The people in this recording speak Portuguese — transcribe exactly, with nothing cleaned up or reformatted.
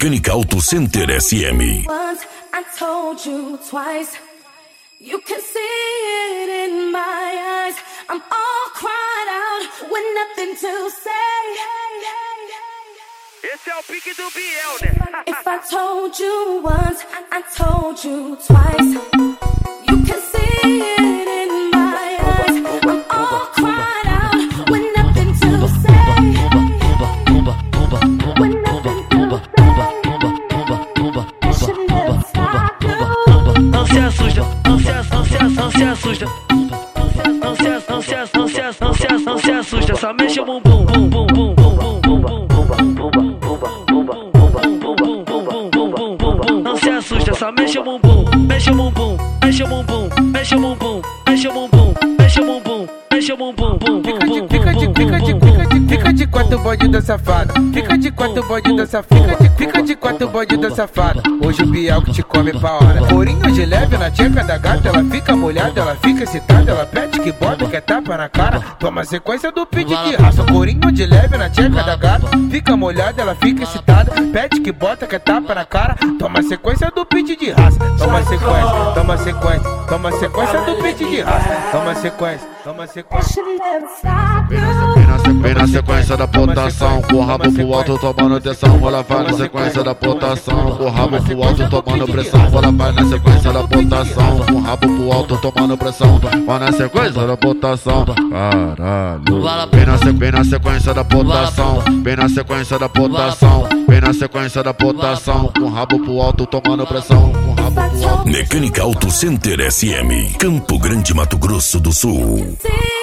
Mecânica Auto Center S M. Once I told you twice. You can see it in my eyes. I'm all cried out with nothing to say. Esse é o pique do Biel, né? If I told you once, I told you twice. You can see it in my eyes. I'm all cried out with nothing to say. With nothing to say. That should never stop you. Não se assusta, não se assusta, não se assusta. Não se assusta, não se assusta, não se assusta, não se assusta. Só mexe o bumbum, bum, bum, bum, bum, bum, bum. Não se assusta, só mexe o bumbum, mexe o bumbum, mexe o bumbum, mexe o bumbum, mexe o bumbum, mexe o bumbum, mexe o bumbum, bum, bum, bum, fica de, fica de, fica de, fica de quatro bandido safado, fica de quatro bandido safado, fica de quatro bandido safado. Hoje o Biel que te come pra hora. Corinho de leve na tcheca da gata, ela fica molhada, ela fica excitada, ela pede que bota, quer tapa na cara, toma sequência do pede de raça. Corinho de leve na tcheca da gata, fica molhada, ela fica excitada, pede que bota, quer tapa na cara, toma sequência do pede de raça. Toma sequência, toma sequência, toma sequência do pede de raça. Toma sequência, toma sequência. Vem na sequência da potação, com o rabo pro alto tomando atenção. Ela vai na sequência da potação, com o rabo pro alto tomando pressão. Ela vai na sequência da potação, com o rabo pro alto tomando pressão. Vai na sequência da potação, caralho. Vem na, se, vem na sequência da potação, vem na sequência da potação, vem na sequência da potação, com o rabo pro alto tomando pressão. Com o rabo pro alto. Mecânica Auto Center S M, Campo Grande, Mato Grosso do Sul.